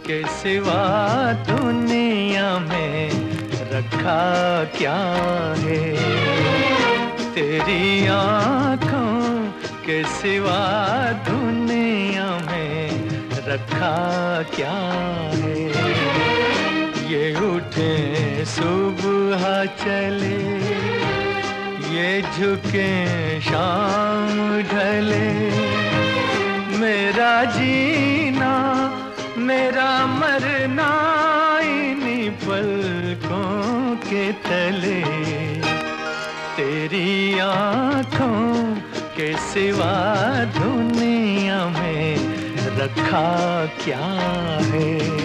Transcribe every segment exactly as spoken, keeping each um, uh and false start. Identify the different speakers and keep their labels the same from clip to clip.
Speaker 1: के सिवा दुनिया में रखा क्या है। तेरी आँखों के सिवा दुनिया में रखा क्या है। ये उठे सुबह चले, ये झुके शाम ढले, मेरा जीना मेरा मरना इन्हीं पलकों के तले। तेरी आँखों के सिवा दुनिया में रखा क्या है।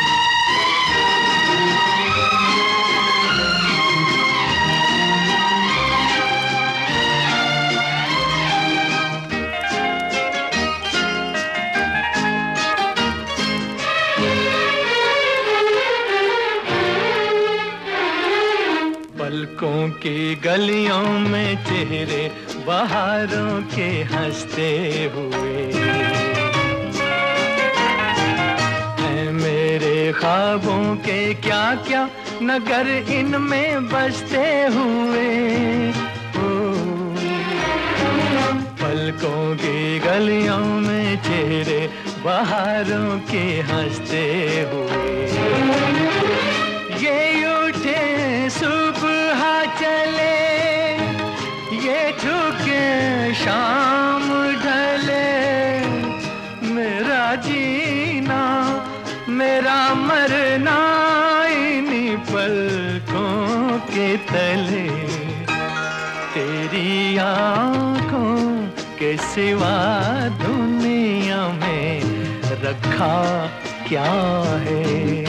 Speaker 1: पलकों की गलियों में चेहरे बहारों के हंसते हुए हैं मेरे ख्वाबों के क्या क्या नगर इनमें बसते हुए। ओ, पलकों की गलियों में चेहरे बहारों के हंसते हुए, ये उठे सुबह चले, ये झुके शाम ढले, मेरा जीना मेरा मरना इन्हीं पलकों के तले। तेरी आँखों के सिवा दुनिया में रखा क्या है।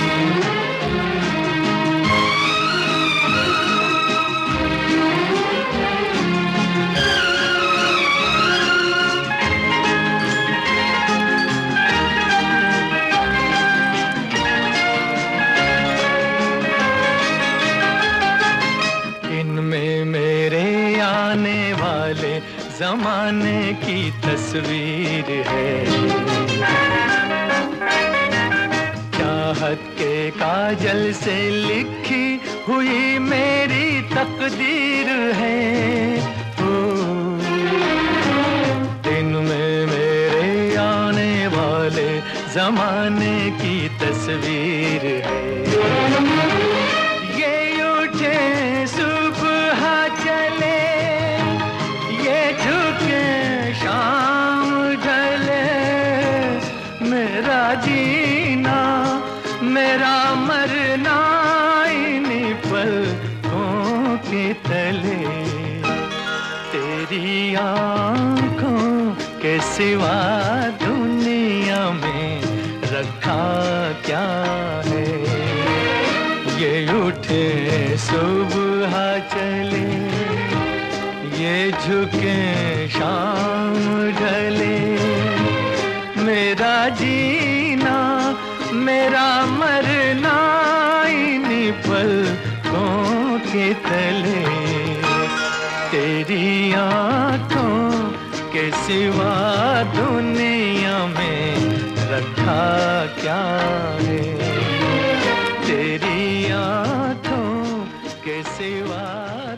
Speaker 1: इनमें मेरे आने वाले जमाने की तस्वीर है, चाहत के काजल से लिखी हुई मेरी तकदीर है। ओ, इनमें मेरे आने वाले जमाने की तस्वीर है, ये उठे सुबह चले, ये झुके शाम ढले, मेरा जीना मेरा मरना इन्हीं पलकों के तले। तेरी आँखों के सिवा दुनिया में रखा क्या है। ये उठे सुबह चले, ये झुके शाम ढले, मेरा जीना मेरा मरना इन्हीं पलकों के तले। तेरी आँखों के सिवा दुनिया में रखा क्या है। तेरी आँखों के सिवा